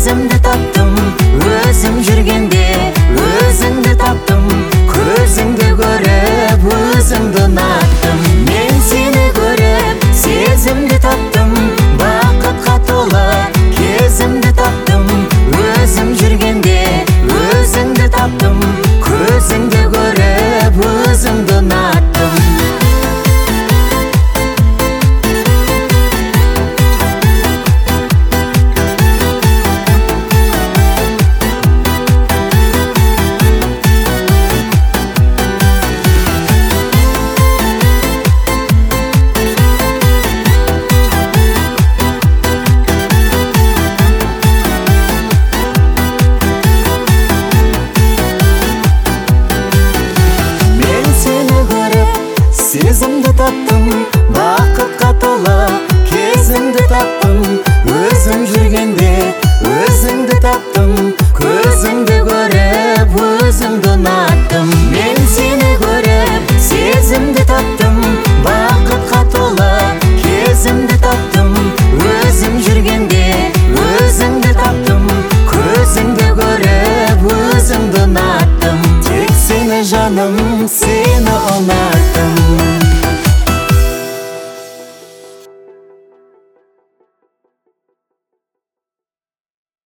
өзімді таптым, өзім жүргенде өзіңді таптым, көзіңді көріп өзіңді ұнаттым. Мен сені көріп сезімді таптым, бақытқа толы кезімді таптым, өзім жүргенде өзіңді таптым, көзіңді көріп өзіңді ұнаттым. Сезімді таптым, бақытқа толы кезімді таптым,